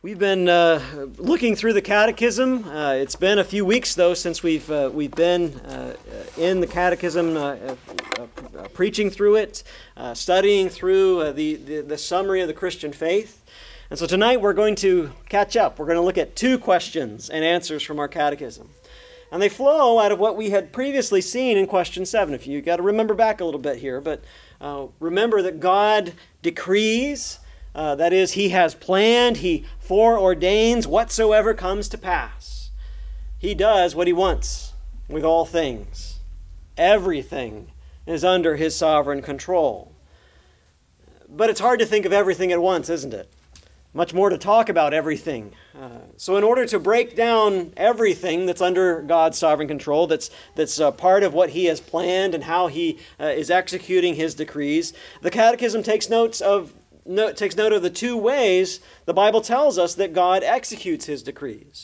We've been looking through the Catechism. It's been a few weeks, though, since we've been in the Catechism, preaching through it, studying through the summary of the Christian faith. And so tonight we're going to catch up. We're going to look at two questions and answers from our Catechism. And they flow out of what we had previously seen in question 7. If you got to remember back a little bit here, but remember that God decrees. That is, He has planned, He foreordains whatsoever comes to pass. He does what He wants with all things. Everything is under His sovereign control. But it's hard to think of everything at once, isn't it? Much more to talk about everything. So in order to break down everything that's under God's sovereign control, that's part of what He has planned and how He is executing His decrees, the Catechism takes note of the two ways the Bible tells us that God executes His decrees.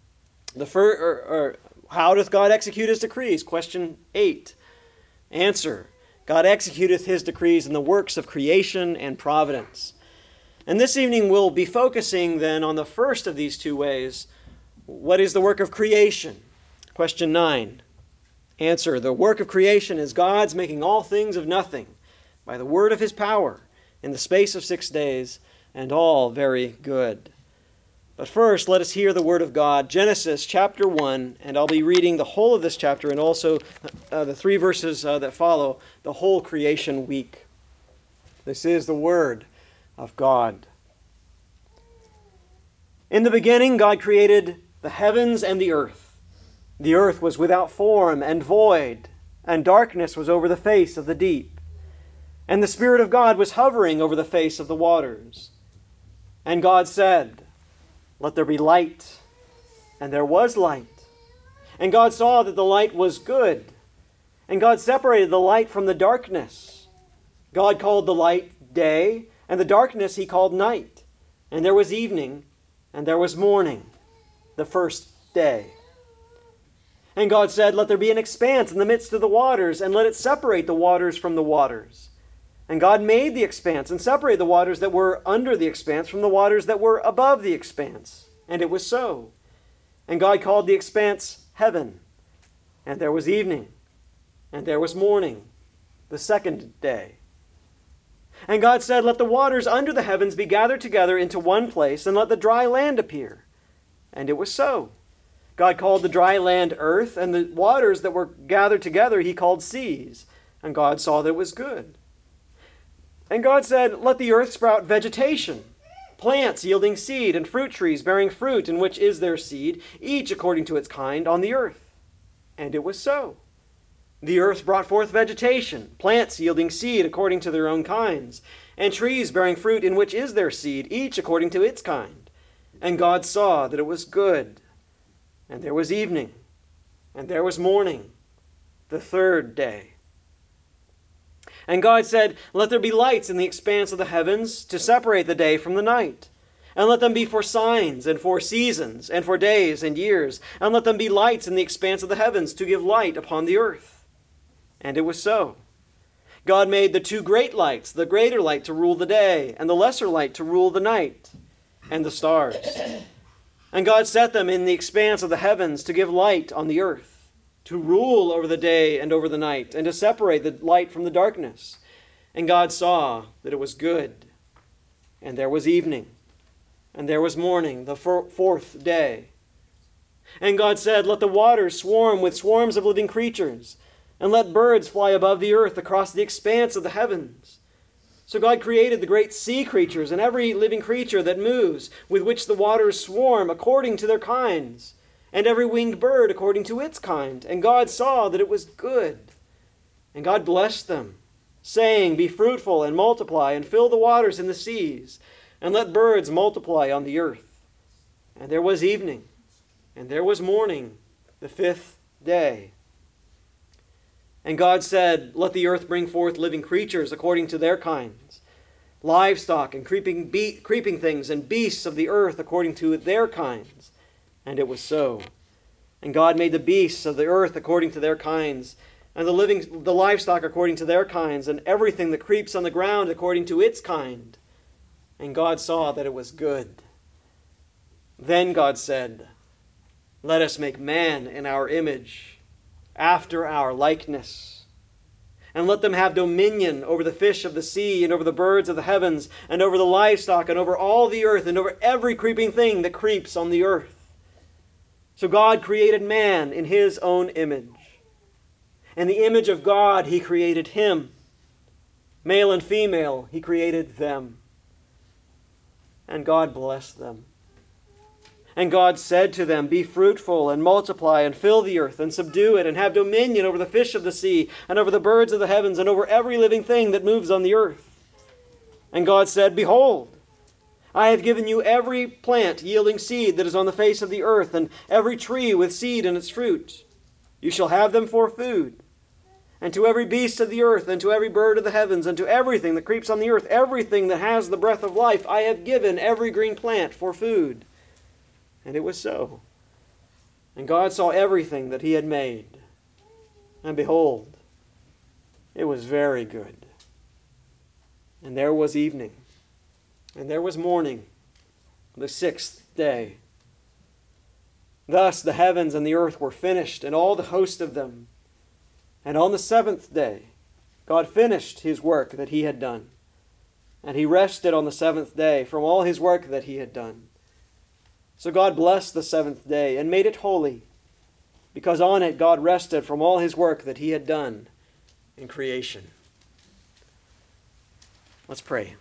How doth God execute His decrees? Question 8. Answer: God executeth His decrees in the works of creation and providence. And this evening we'll be focusing then on the first of these two ways. What is the work of creation? Question 9. Answer: the work of creation is God's making all things of nothing by the word of His power in the space of 6 days, and all very good. But first, let us hear the word of God. Genesis chapter 1, and I'll be reading the whole of this chapter and also the 3 verses that follow, the whole creation week. This is the word of God. In the beginning, God created the heavens and the earth. The earth was without form and void, and darkness was over the face of the deep. And the Spirit of God was hovering over the face of the waters. And God said, "Let there be light." And there was light. And God saw that the light was good. And God separated the light from the darkness. God called the light day, and the darkness He called night. And there was evening, and there was morning, the first day. And God said, "Let there be an expanse in the midst of the waters, and let it separate the waters from the waters." And God made the expanse and separated the waters that were under the expanse from the waters that were above the expanse. And it was so. And God called the expanse heaven. And there was evening, and there was morning, the second day. And God said, "Let the waters under the heavens be gathered together into one place, and let the dry land appear." And it was so. God called the dry land earth, and the waters that were gathered together He called seas. And God saw that it was good. And God said, "Let the earth sprout vegetation, plants yielding seed, and fruit trees bearing fruit in which is their seed, each according to its kind, on the earth." And it was so. The earth brought forth vegetation, plants yielding seed according to their own kinds, and trees bearing fruit in which is their seed, each according to its kind. And God saw that it was good. And there was evening, and there was morning, the third day. And God said, "Let there be lights in the expanse of the heavens to separate the day from the night. And let them be for signs and for seasons and for days and years. And let them be lights in the expanse of the heavens to give light upon the earth." And it was so. God made the two great lights, the greater light to rule the day, and the lesser light to rule the night, and the stars. And God set them in the expanse of the heavens to give light on the earth, to rule over the day and over the night, and to separate the light from the darkness. And God saw that it was good. And there was evening, and there was morning, the fourth day. And God said, "Let the waters swarm with swarms of living creatures, and let birds fly above the earth across the expanse of the heavens." So God created the great sea creatures and every living creature that moves, with which the waters swarm according to their kinds, and every winged bird according to its kind. And God saw that it was good. And God blessed them, saying, "Be fruitful and multiply, and fill the waters in the seas, and let birds multiply on the earth." And there was evening, and there was morning, the fifth day. And God said, "Let the earth bring forth living creatures according to their kinds, livestock and creeping things and beasts of the earth according to their kinds." And it was so. And God made the beasts of the earth according to their kinds, and the livestock according to their kinds, and everything that creeps on the ground according to its kind. And God saw that it was good. Then God said, "Let us make man in our image, after our likeness, and let them have dominion over the fish of the sea, and over the birds of the heavens, and over the livestock, and over all the earth, and over every creeping thing that creeps on the earth." So God created man in his own image. In the image of God he created him. Male and female he created them. And God blessed them. And God said to them, "Be fruitful and multiply and fill the earth and subdue it and have dominion over the fish of the sea and over the birds of the heavens and over every living thing that moves on the earth." And God said, "Behold, I have given you every plant yielding seed that is on the face of the earth, and every tree with seed in its fruit. You shall have them for food. And to every beast of the earth, and to every bird of the heavens, and to everything that creeps on the earth, everything that has the breath of life, I have given every green plant for food." And it was so. And God saw everything that he had made, and behold, it was very good. And there was evening, and there was morning, the sixth day. Thus the heavens and the earth were finished, and all the host of them. And on the seventh day, God finished his work that he had done. And he rested on the seventh day from all his work that he had done. So God blessed the seventh day and made it holy, because on it God rested from all his work that he had done in creation. Let's pray.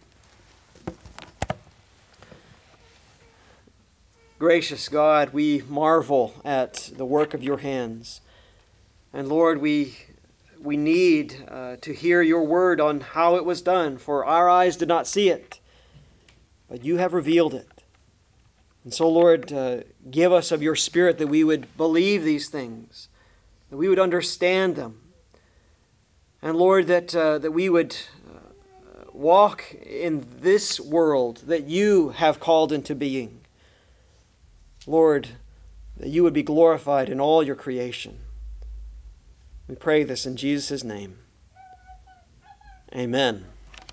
Gracious God, we marvel at the work of your hands. And Lord, we need to hear your word on how it was done, for our eyes did not see it, but you have revealed it. And so, Lord, give us of your Spirit that we would believe these things, that we would understand them. And Lord, that we would walk in this world that you have called into being. Lord, that you would be glorified in all your creation. We pray this in Jesus' name. Amen.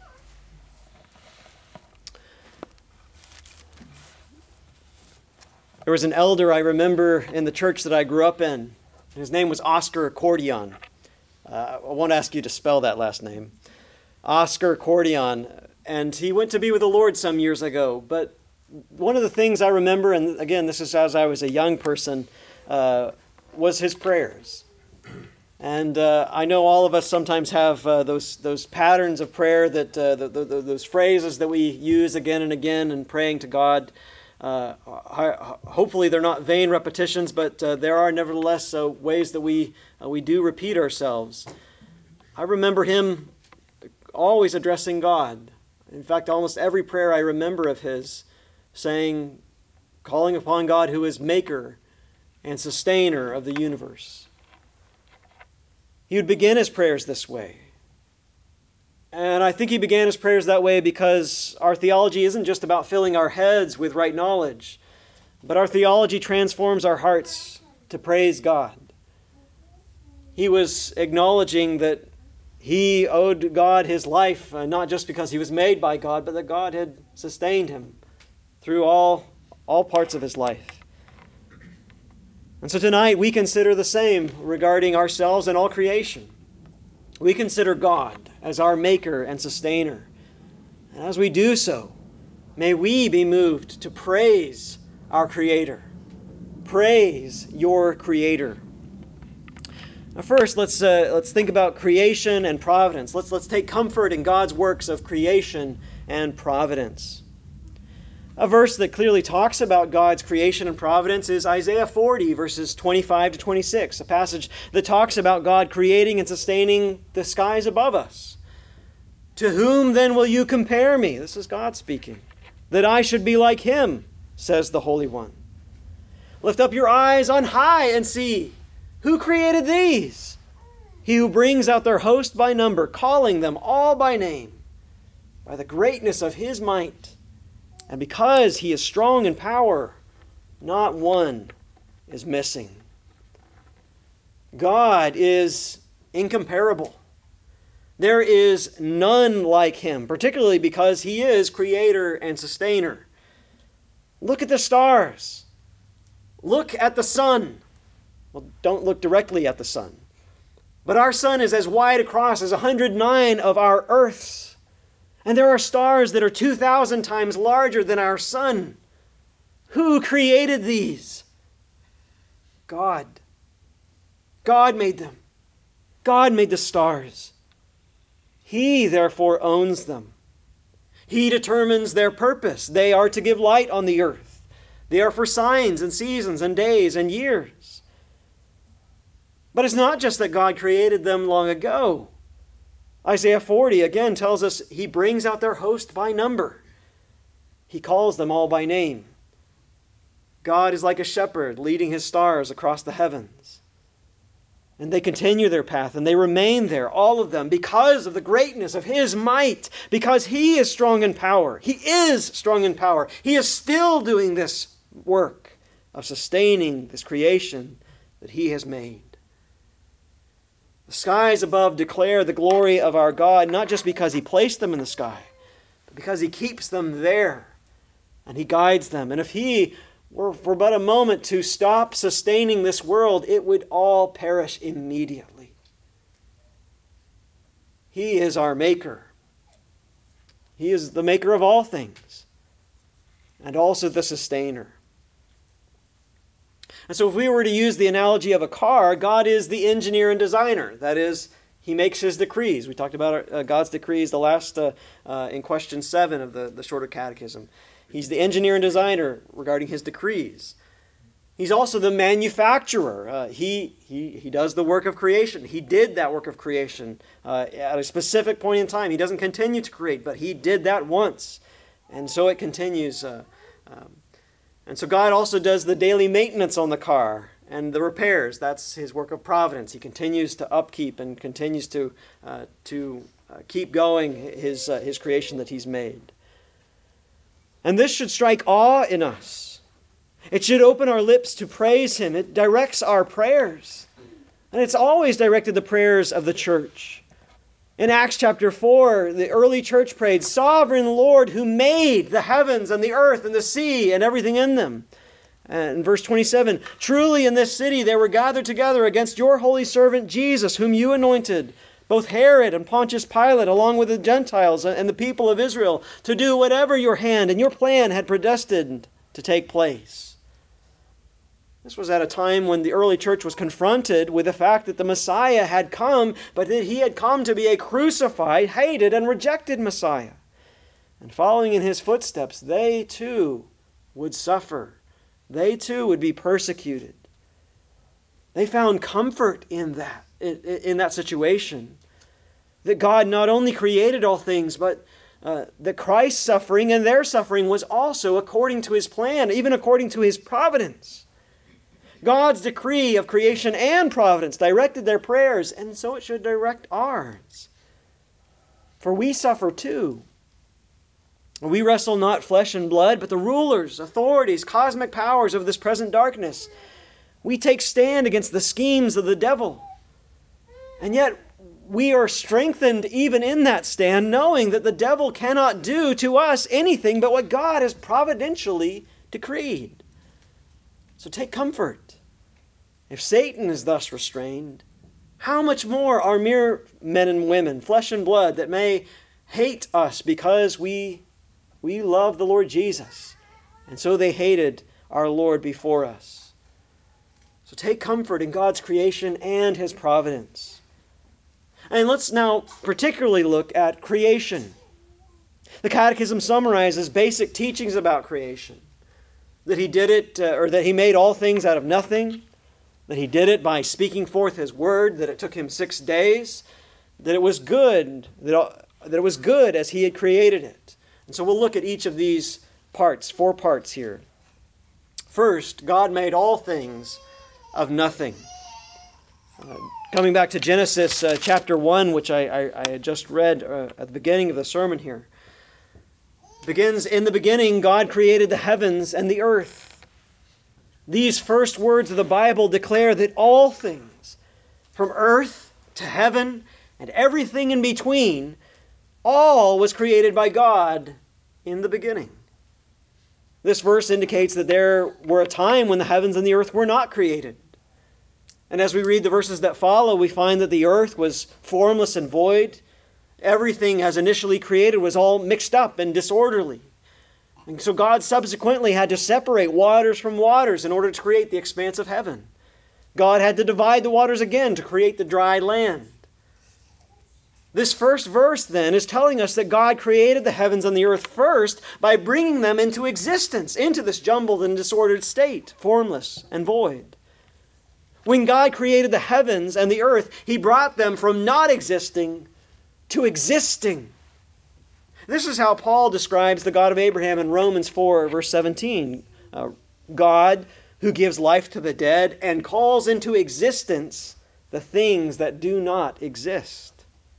There was an elder I remember in the church that I grew up in. His name was Oscar Cordion. I won't ask you to spell that last name. Oscar Cordion. And he went to be with the Lord some years ago. But one of the things I remember, and again, this is as I was a young person, was his prayers. And I know all of us sometimes have those patterns of prayer, that those phrases that we use again and again in praying to God. Hopefully they're not vain repetitions, but there are nevertheless ways that we do repeat ourselves. I remember him always addressing God. In fact, almost every prayer I remember of his saying, calling upon God who is maker and sustainer of the universe. He would begin his prayers this way. And I think he began his prayers that way because our theology isn't just about filling our heads with right knowledge, but our theology transforms our hearts to praise God. He was acknowledging that he owed God his life, not just because he was made by God, but that God had sustained him through all parts of his life. And so tonight we consider the same regarding ourselves and all creation. We consider God as our maker and sustainer. And as we do so, may we be moved to praise our Creator. Praise your Creator. Now first, let's think about creation and providence. Let's take comfort in God's works of creation and providence. A verse that clearly talks about God's creation and providence is Isaiah 40, verses 25 to 26, a passage that talks about God creating and sustaining the skies above us. "To whom then will you compare me?" This is God speaking. "That I should be like him, says the Holy One. Lift up your eyes on high and see. Who created these? He who brings out their host by number, calling them all by name, by the greatness of his might. And because he is strong in power, not one is missing." God is incomparable. There is none like him, particularly because he is creator and sustainer. Look at the stars. Look at the sun. Well, don't look directly at the sun. But our sun is as wide across as 109 of our Earths. And there are stars that are 2,000 times larger than our sun. Who created these? God. God made them. God made the stars. He, therefore, owns them. He determines their purpose. They are to give light on the earth. They are for signs and seasons and days and years. But it's not just that God created them long ago. Isaiah 40 again tells us He brings out their host by number. He calls them all by name. God is like a shepherd leading His stars across the heavens. And they continue their path, and they remain there, all of them, because of the greatness of His might, because He is strong in power. He is strong in power. He is still doing this work of sustaining this creation that He has made. The skies above declare the glory of our God, not just because He placed them in the sky, but because He keeps them there, and He guides them. And if He were for but a moment to stop sustaining this world, it would all perish immediately. He is our maker. He is the maker of all things, and also the sustainer. And so if we were to use the analogy of a car, God is the engineer and designer. That is, He makes His decrees. We talked about God's decrees the last in question 7 of the Shorter Catechism. He's the engineer and designer regarding His decrees. He's also the manufacturer. He does the work of creation. He did that work of creation at a specific point in time. He doesn't continue to create, but He did that once. And so it continues. And so God also does the daily maintenance on the car and the repairs. That's His work of providence. He continues to upkeep and continues to keep going His creation that He's made. And this should strike awe in us. It should open our lips to praise Him. It directs our prayers. And it's always directed the prayers of the church. In Acts chapter 4, the early church prayed, "Sovereign Lord, who made the heavens and the earth and the sea and everything in them." And in verse 27, "Truly in this city they were gathered together against your holy servant Jesus, whom you anointed, both Herod and Pontius Pilate, along with the Gentiles and the people of Israel, to do whatever your hand and your plan had predestined to take place." This was at a time when the early church was confronted with the fact that the Messiah had come, but that He had come to be a crucified, hated, and rejected Messiah. And following in His footsteps, they too would suffer. They too would be persecuted. They found comfort in that situation. That God not only created all things, but that Christ's suffering and their suffering was also according to His plan, even according to His providence. God's decree of creation and providence directed their prayers, and so it should direct ours. For we suffer too. We wrestle not flesh and blood, but the rulers, authorities, cosmic powers of this present darkness. We take stand against the schemes of the devil. And yet we are strengthened even in that stand, knowing that the devil cannot do to us anything but what God has providentially decreed. So take comfort. If Satan is thus restrained, how much more are mere men and women, flesh and blood, that may hate us because we love the Lord Jesus, and so they hated our Lord before us. So take comfort in God's creation and His providence. And let's now particularly look at creation. The Catechism summarizes basic teachings about creation. That He did it, or that He made all things out of nothing. That He did it by speaking forth His word. That it took Him 6 days. That it was good. That it was good as He had created it. And so we'll look at each of these parts, 4 parts here. First, God made all things of nothing. Coming back to Genesis chapter 1, which I had just read at the beginning of the sermon here. Begins, "In the beginning, God created the heavens and the earth." These first words of the Bible declare that all things, from earth to heaven and everything in between, all was created by God in the beginning. This verse indicates that there were a time when the heavens and the earth were not created. And as we read the verses that follow, we find that the earth was formless and void. Everything as initially created was all mixed up and disorderly. And so God subsequently had to separate waters from waters in order to create the expanse of heaven. God had to divide the waters again to create the dry land. This first verse then is telling us that God created the heavens and the earth first by bringing them into existence, into this jumbled and disordered state, formless and void. When God created the heavens and the earth, He brought them from not existing to existing. This is how Paul describes the God of Abraham in Romans 4, verse 17. God who gives life to the dead and calls into existence the things that do not exist.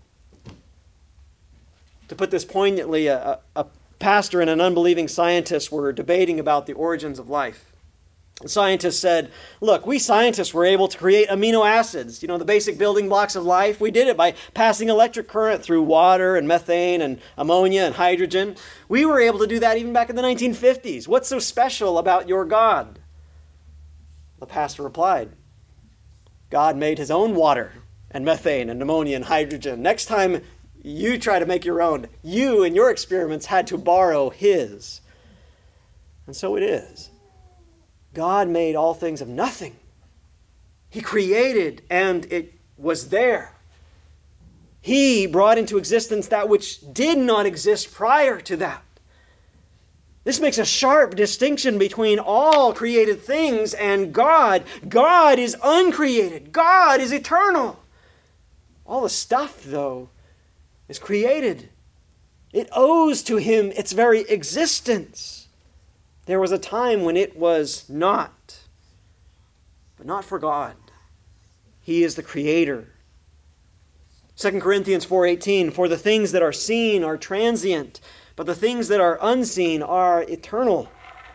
To put this poignantly, a pastor and an unbelieving scientist were debating about the origins of life. The scientist said, look, we scientists were able to create amino acids, the basic building blocks of life. We did it by passing electric current through water and methane and ammonia and hydrogen. We were able to do that even back in the 1950s. What's so special about your God? The pastor replied, God made His own water and methane and ammonia and hydrogen. Next time you try to make your own, you in your experiments had to borrow His. And so it is. God made all things of nothing. He created and it was there. He brought into existence that which did not exist prior to that. This makes a sharp distinction between all created things and God. God is uncreated. God is eternal. All the stuff, though, is created. It owes to Him its very existence. There was a time when it was not, but not for God. He is the Creator. 2 Corinthians 4:18, for the things that are seen are transient, but the things that are unseen are eternal.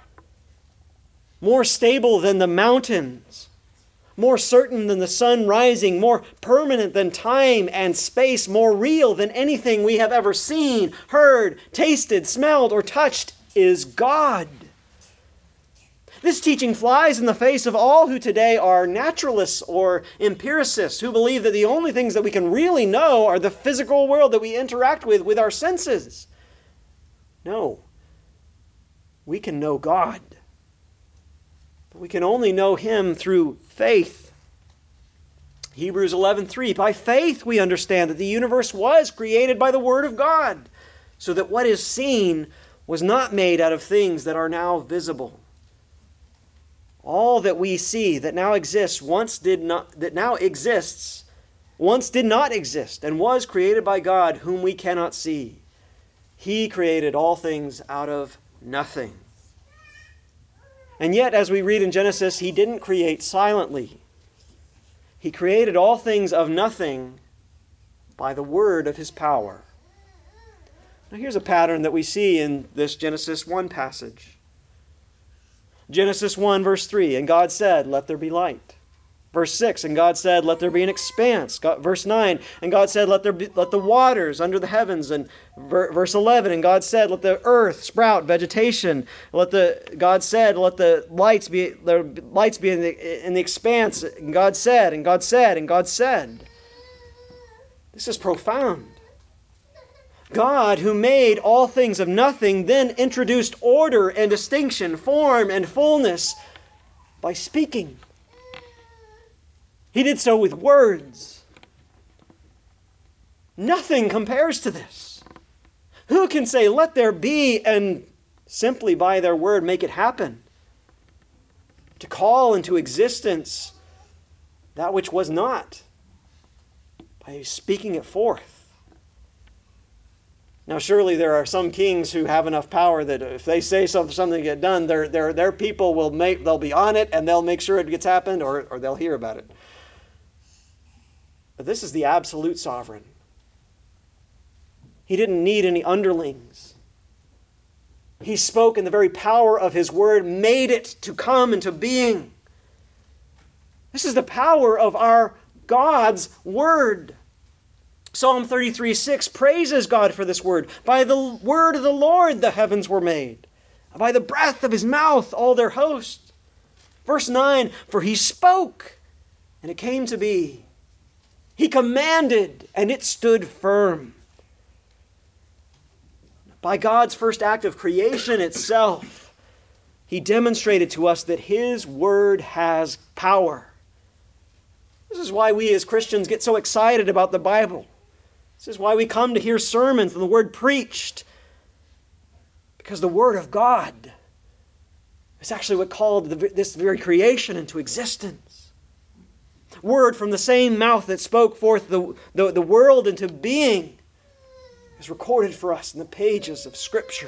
More stable than the mountains, more certain than the sun rising, more permanent than time and space, more real than anything we have ever seen, heard, tasted, smelled, or touched is God. This teaching flies in the face of all who today are naturalists or empiricists who believe that the only things that we can really know are the physical world that we interact with our senses. No. We can know God. But we can only know Him through faith. Hebrews 11:3, by faith we understand that the universe was created by the Word of God, so that what is seen was not made out of things that are now visible. All that we see that now exists once did not exist and was created by God, whom we cannot see. He created all things out of nothing. And yet, as we read in Genesis, He didn't create silently. He created all things of nothing by the word of His power. Now here's a pattern that we see in this Genesis 1 passage. Genesis 1, verse 3, and God said, let there be light. Verse 6, and God said, let there be an expanse. Verse 9, and God said, let the waters under the heavens. And verse 11, and God said, let the earth sprout vegetation. God said, let the lights be in the expanse. And God said, and God said, and God said. This is profound. God, who made all things of nothing, then introduced order and distinction, form and fullness by speaking. He did so with words. Nothing compares to this. Who can say, let there be, and simply by their word make it happen? To call into existence that which was not by speaking it forth. Now, surely there are some kings who have enough power that if they say something to get done, their people they'll be on it and they'll make sure it gets happened, or they'll hear about it. But this is the absolute sovereign. He didn't need any underlings. He spoke, and the very power of His word made it to come into being. This is the power of our God's word. Psalm 33:6 praises God for this word. By the word of the Lord the heavens were made, By the breath of his mouth, all their host. Verse 9, for he spoke, and it came to be. He commanded, and it stood firm. By God's first act of creation itself, he demonstrated to us that his word has power. This is why we as Christians get so excited about the Bible. This is why we come to hear sermons and the word preached. Because the word of God is actually what called this very creation into existence. Word from the same mouth that spoke forth the world into being is recorded for us in the pages of Scripture.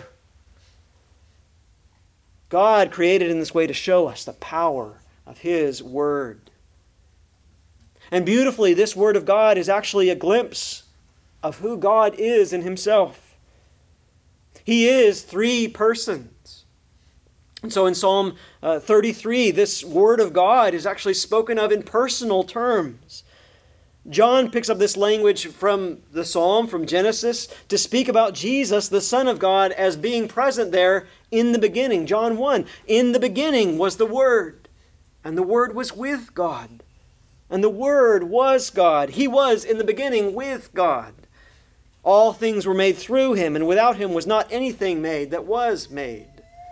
God created in this way to show us the power of his word. And beautifully, this word of God is actually a glimpse of who God is in himself. He is three persons. And so in Psalm 33, this word of God is actually spoken of in personal terms. John picks up this language from the Psalm, from Genesis, to speak about Jesus, the Son of God, as being present there in the beginning. John 1, in the beginning was the Word, and the Word was with God, and the Word was God. He was in the beginning with God. All things were made through him, and without him was not anything made that was made.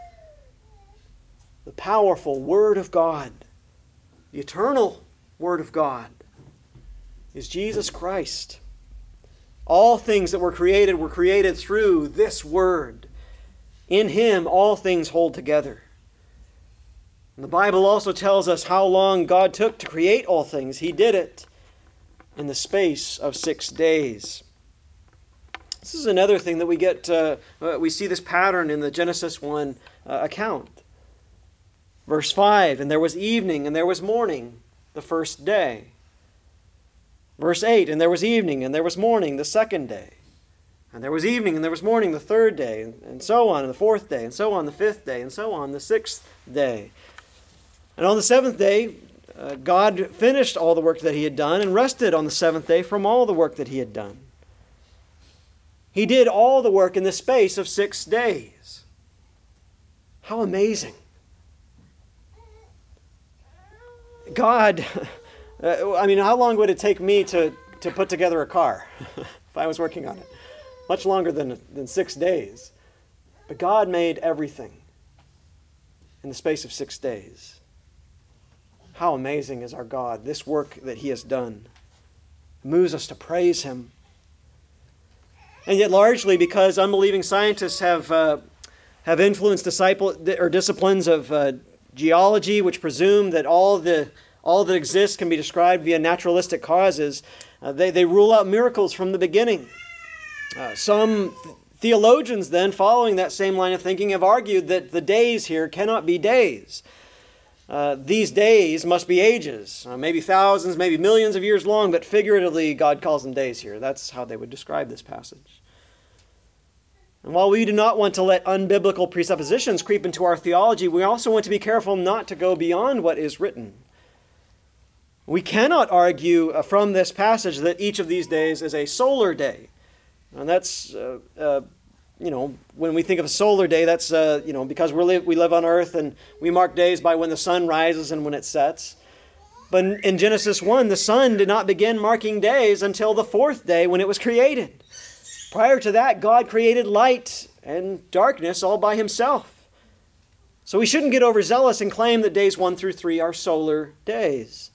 The powerful Word of God, the eternal Word of God, is Jesus Christ. All things that were created through this Word. In him all things hold together. And the Bible also tells us how long God took to create all things. He did it in the space of 6 days. This is another thing that we get, we see this pattern in the Genesis 1 account. Verse 5, and there was evening and there was morning the first day. Verse 8, and there was evening and there was morning the second day. And there was evening and there was morning the third day, and so on, the fourth day, and so on the fifth day, and so on the sixth day. And on the seventh day, God finished all the work that he had done and rested on the seventh day from all the work that he had done. He did all the work in the space of 6 days. How amazing. God, how long would it take me to put together a car if I was working on it? Much longer than 6 days. But God made everything in the space of 6 days. How amazing is our God, this work that he has done. It moves us to praise him. And yet largely because unbelieving scientists have influenced disciplines of geology, which presume that all that exists can be described via naturalistic causes, they rule out miracles from the beginning. Some theologians then, following that same line of thinking, have argued that the days here cannot be days. These days must be ages, maybe thousands, maybe millions of years long, but figuratively God calls them days here. That's how they would describe this passage. And while we do not want to let unbiblical presuppositions creep into our theology, we also want to be careful not to go beyond what is written. We cannot argue from this passage that each of these days is a solar day. And that's, when we think of a solar day, that's, because we live on earth and we mark days by when the sun rises and when it sets. But in Genesis 1, the sun did not begin marking days until the fourth day when it was created. Prior to that, God created light and darkness all by himself. So we shouldn't get overzealous and claim that days 1 through 3 are solar days.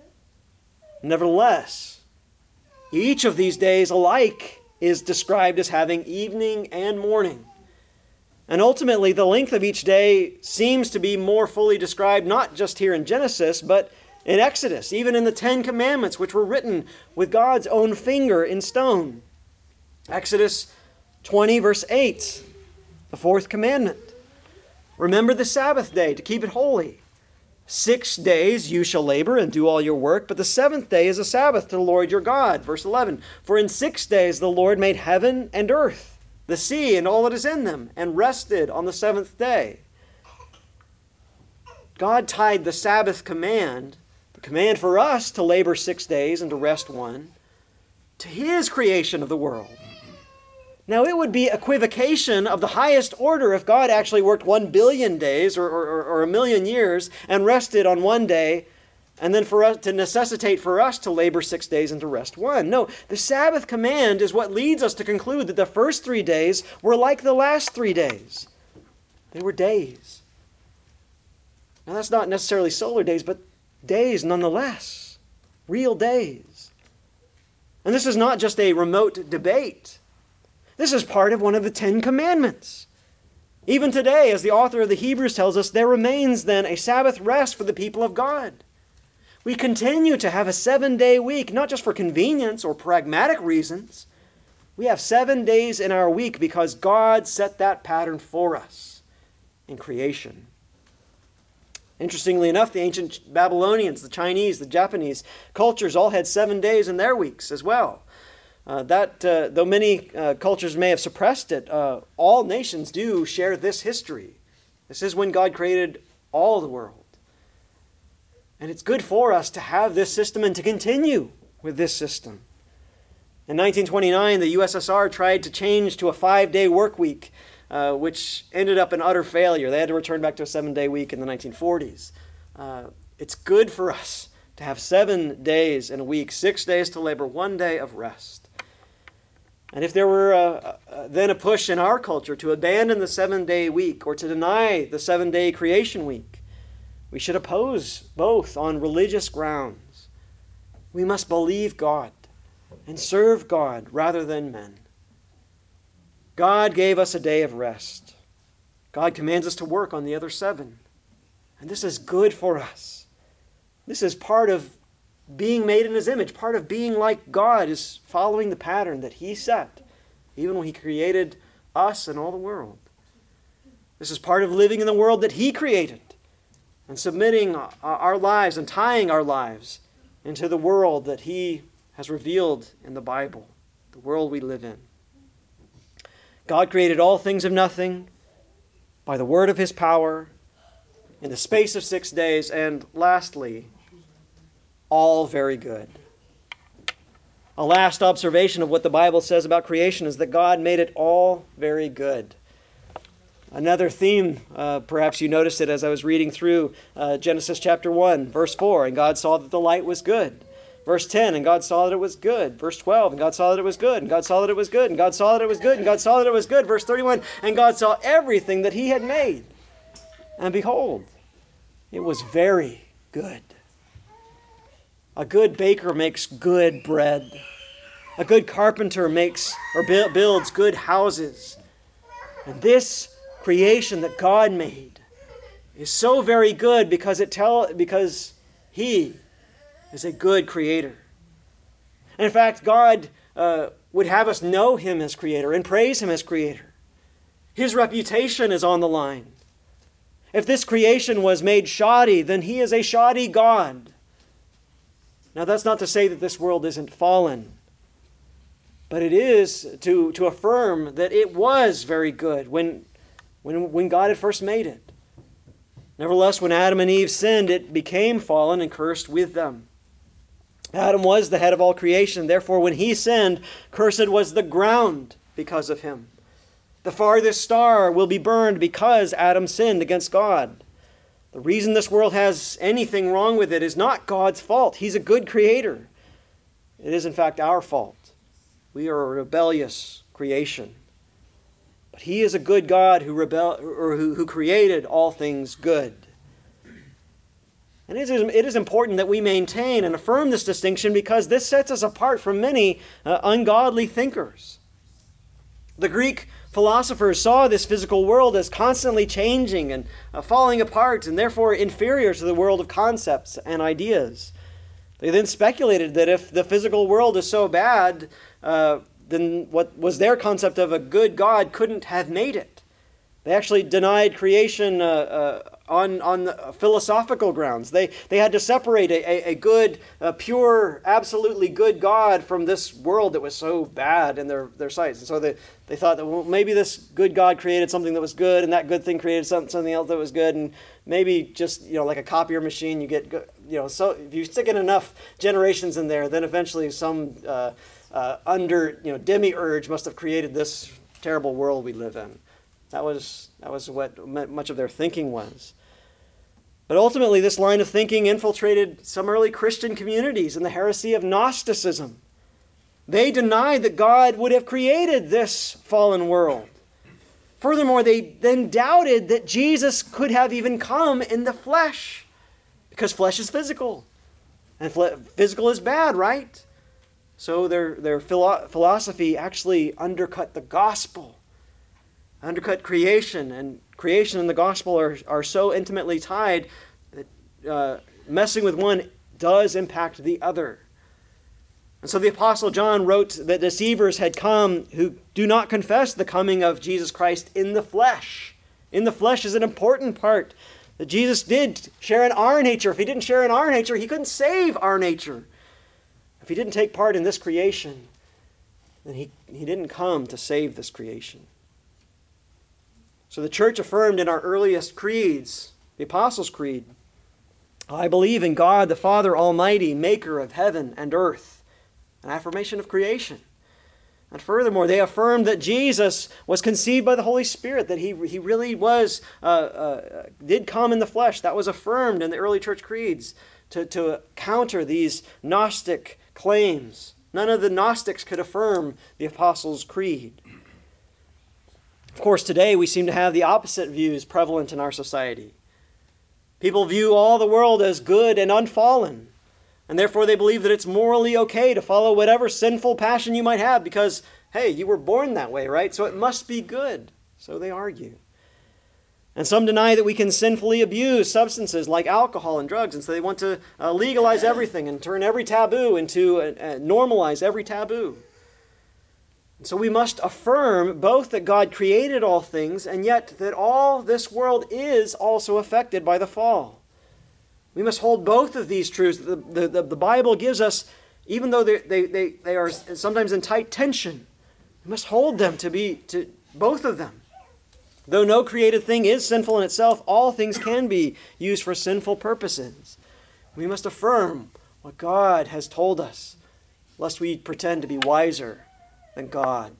Nevertheless, each of these days alike is described as having evening and morning. And ultimately, the length of each day seems to be more fully described not just here in Genesis, but in Exodus, even in the 10 Commandments, which were written with God's own finger in stone. Exodus 20, verse 8, the fourth commandment. Remember the Sabbath day to keep it holy. 6 days you shall labor and do all your work, but the seventh day is a Sabbath to the Lord your God. Verse 11, for in 6 days the Lord made heaven and earth, the sea and all that is in them, and rested on the seventh day. God tied the Sabbath command, the command for us to labor 6 days and to rest 1, to his creation of the world. Now, it would be equivocation of the highest order if God actually worked 1 billion days or a million years and rested on one day, and then for us to necessitate for us to labor 6 days and to rest one. No, the Sabbath command is what leads us to conclude that the first 3 days were like the last 3 days. They were days. Now, that's not necessarily solar days, but days nonetheless. Real days. And this is not just a remote debate. This is part of one of the 10 Commandments. Even today, as the author of the Hebrews tells us, there remains then a Sabbath rest for the people of God. We continue to have a 7-day week, not just for convenience or pragmatic reasons. We have 7 days in our week because God set that pattern for us in creation. Interestingly enough, the ancient Babylonians, the Chinese, the Japanese cultures all had 7 days in their weeks as well. Though many cultures may have suppressed it, all nations do share this history. This is when God created all the world. And it's good for us to have this system and to continue with this system. In 1929, the USSR tried to change to a 5-day work week, which ended up an utter failure. They had to return back to a 7-day week in the 1940s. It's good for us to have 7 days in a week, 6 days to labor, 1 day of rest. And if there were then a push in our culture to abandon the 7-day week or to deny the 7-day creation week, we should oppose both on religious grounds. We must believe God and serve God rather than men. God gave us a day of rest. God commands us to work on the other 7. And this is good for us. This is part of being made in His image. Part of being like God is following the pattern that He set, even when He created us and all the world. This is part of living in the world that He created and submitting our lives and tying our lives into the world that He has revealed in the Bible, the world we live in. God created all things of nothing by the word of His power in the space of 6 days, and lastly, all very good. A last observation of what the Bible says about creation is that God made it all very good. Another theme, perhaps you noticed it as I was reading through Genesis chapter 1, verse 4, and God saw that the light was good. Verse 10, and God saw that it was good. Verse 12, and God saw that it was good, and God saw that it was good, and God saw that it was good, and God saw that it was good. Verse 31, and God saw everything that He had made. And behold, it was very good. A good baker makes good bread. A good carpenter makes or builds good houses. And this creation that God made is so very good because He is a good creator. And in fact, God would have us know Him as creator and praise Him as creator. His reputation is on the line. If this creation was made shoddy, then He is a shoddy God. Now, that's not to say that this world isn't fallen, but it is to affirm that it was very good when God had first made it. Nevertheless, when Adam and Eve sinned, it became fallen and cursed with them. Adam was the head of all creation. Therefore, when he sinned, cursed was the ground because of him. The farthest star will be burned because Adam sinned against God. The reason this world has anything wrong with it is not God's fault. He's a good creator. It is, in fact, our fault. We are a rebellious creation. But He is a good God who created all things good. And it is important that we maintain and affirm this distinction because this sets us apart from many ungodly thinkers. The Greek philosophers saw this physical world as constantly changing and falling apart and therefore inferior to the world of concepts and ideas. They then speculated that if the physical world is so bad, then what was their concept of a good God couldn't have made it. They actually denied creation on philosophical grounds. They had to separate a good, pure, absolutely good God from this world that was so bad in their sights. And so they thought that, well, maybe this good God created something that was good, and that good thing created something else that was good, and maybe just, like a copier machine, you get, so if you stick in enough generations in there, then eventually some demiurge must have created this terrible world we live in. That was what much of their thinking was. But ultimately, this line of thinking infiltrated some early Christian communities in the heresy of Gnosticism. They denied that God would have created this fallen world. Furthermore, they then doubted that Jesus could have even come in the flesh, because flesh is physical, and physical is bad, right? So their philosophy actually undercut the gospel, undercut creation, and creation and the gospel are so intimately tied that messing with one does impact the other. And so the Apostle John wrote that deceivers had come who do not confess the coming of Jesus Christ in the flesh. In the flesh is an important part. That Jesus did share in our nature. If he didn't share in our nature, he couldn't save our nature. If he didn't take part in this creation, then he didn't come to save this creation. So the church affirmed in our earliest creeds, the Apostles' Creed, I believe in God the Father Almighty, maker of heaven and earth. An affirmation of creation. And furthermore, they affirmed that Jesus was conceived by the Holy Spirit, that he really was, did come in the flesh. That was affirmed in the early church creeds to counter these Gnostic claims. None of the Gnostics could affirm the Apostles' Creed. Of course, today we seem to have the opposite views prevalent in our society. People view all the world as good and unfallen. And therefore they believe that it's morally okay to follow whatever sinful passion you might have because, hey, you were born that way, right? So it must be good. So they argue. And some deny that we can sinfully abuse substances like alcohol and drugs. And so they want to legalize everything and turn every taboo into, normalize every taboo. And so we must affirm both that God created all things and yet that all this world is also affected by the fall. We must hold both of these truths. The Bible gives us, even though they are sometimes in tight tension, we must hold them to both of them. Though no created thing is sinful in itself, all things can be used for sinful purposes. We must affirm what God has told us, lest we pretend to be wiser than God.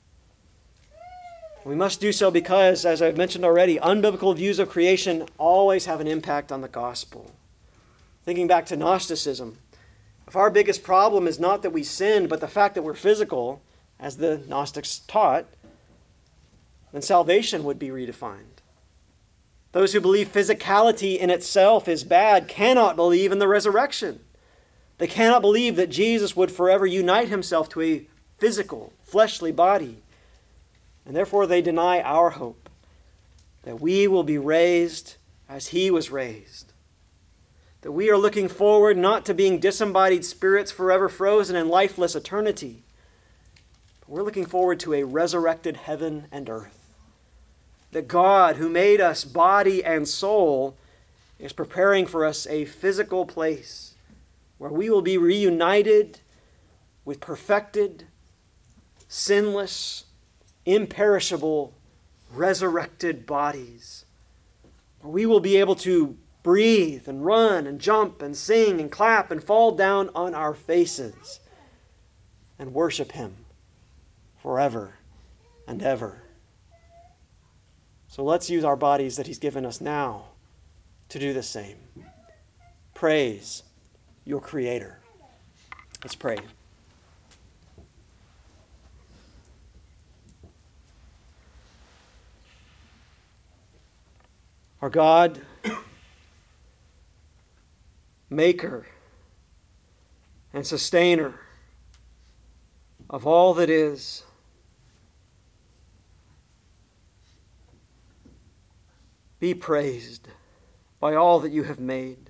We must do so because, as I've mentioned already, unbiblical views of creation always have an impact on the gospel. Thinking back to Gnosticism, if our biggest problem is not that we sinned, but the fact that we're physical, as the Gnostics taught, then salvation would be redefined. Those who believe physicality in itself is bad cannot believe in the resurrection. They cannot believe that Jesus would forever unite himself to a physical, fleshly body. And therefore they deny our hope, that we will be raised as he was raised. That we are looking forward not to being disembodied spirits forever frozen in lifeless eternity, but we're looking forward to a resurrected heaven and earth. That God, who made us body and soul, is preparing for us a physical place where we will be reunited with perfected, sinless, imperishable, resurrected bodies. Where we will be able to breathe and run and jump and sing and clap and fall down on our faces and worship him forever and ever. So let's use our bodies that he's given us now to do the same. Praise your Creator. Let's pray. Our God, maker and sustainer of all that is, be praised by all that you have made.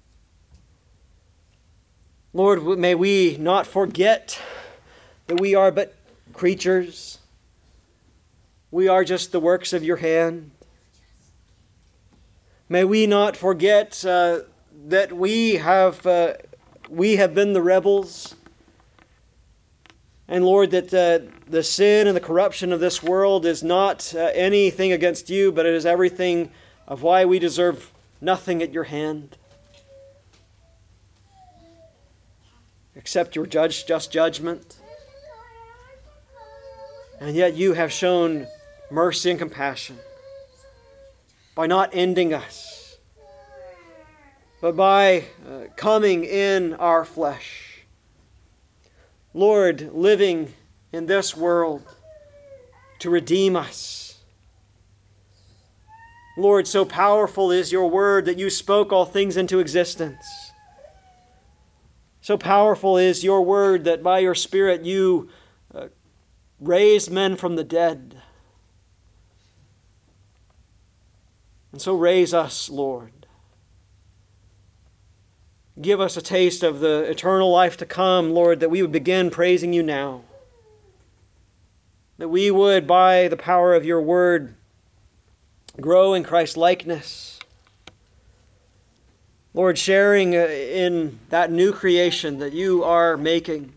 Lord, may we not forget that we are but creatures. We are just the works of your hand. May we not forget that we have been the rebels. And Lord, that the sin and the corruption of this world is not anything against you, but it is everything of why we deserve nothing at your hand. Accept your just judgment. And yet you have shown mercy and compassion by not ending us, but by coming in our flesh. Lord, living in this world to redeem us. Lord, so powerful is your word that you spoke all things into existence. So powerful is your word that by your Spirit you raised men from the dead. And so raise us, Lord. Give us a taste of the eternal life to come, Lord, that we would begin praising you now. That we would, by the power of your word, grow in Christ's likeness. Lord, sharing in that new creation that you are making.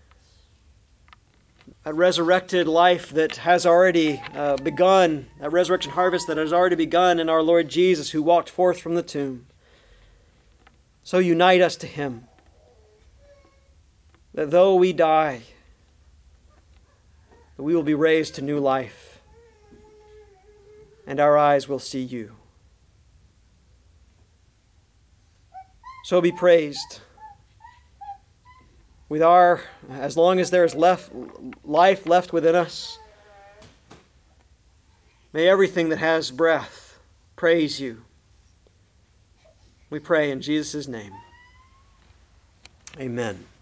A resurrected life that has already begun, a resurrection harvest that has already begun in our Lord Jesus, who walked forth from the tomb. So unite us to him, that though we die, we will be raised to new life, and our eyes will see you. So be praised. As long as there is life left within us, may everything that has breath praise you. We pray in Jesus' name. Amen.